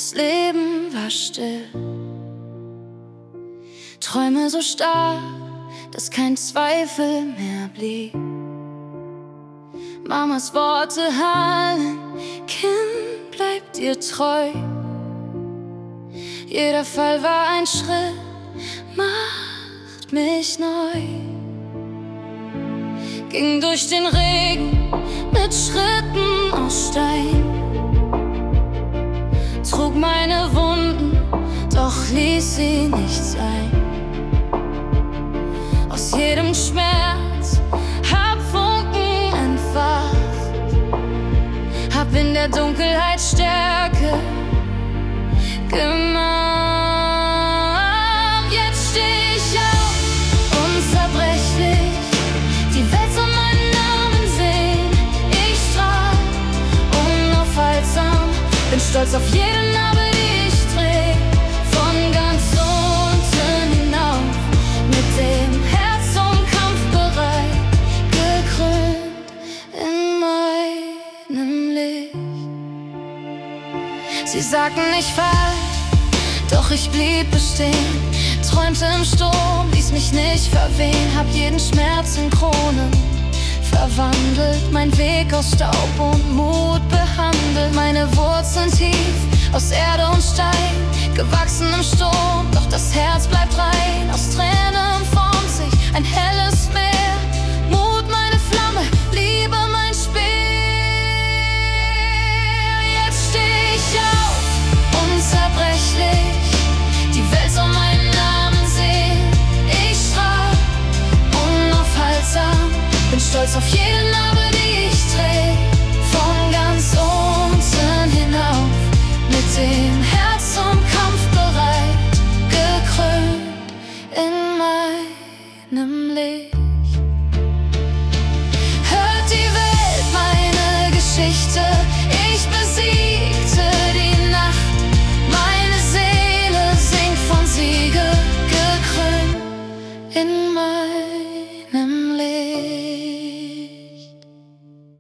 Das Leben war still. Träume so stark, dass kein Zweifel mehr blieb. Mamas Worte hallen: Kind, bleib dir treu. Jeder Fall war ein Schritt, macht mich neu. Ging durch den Regen mit Schritten aus Stein, trug meine Wunden, doch ließ sie nicht sein. Aus jedem Schmerz hab Funken entfacht, hab in der Dunkelheit Stärke gemacht. Jetzt steh ich auf, unzerbrechlich, die Welt soll meinen Namen sehen. Ich strahl, unaufhaltsam, bin stolz auf jede Narbe, die ich dreh. Von ganz unten hinauf, mit dem Herz zum Kampf bereit, gekrönt in meinem Licht. Sie sagten, ich fall, doch ich blieb bestehen. Träumte im Sturm, ließ mich nicht verwehen. Hab jeden Schmerz in Kronen verwandelt, mein Weg aus Staub und Mut behandelt. Meine Wurzeln tief aus Erde und Stein, gewachsen im Sturm, doch das Herz bleibt rein. Aus Tränen formt sich ein helles Meer. Mut meine Flamme, Liebe mein Speer. Jetzt steh ich auf, unzerbrechlich, die Welt soll meinen Namen sehen. Ich strahl, unaufhaltsam, bin stolz auf jede Narbe, die ich dreh. Von ganz unten hinauf, mit dem Herz zum Kampf bereit, gekrönt in meinem Licht. Hört die Welt meine Geschichte, ich besiege.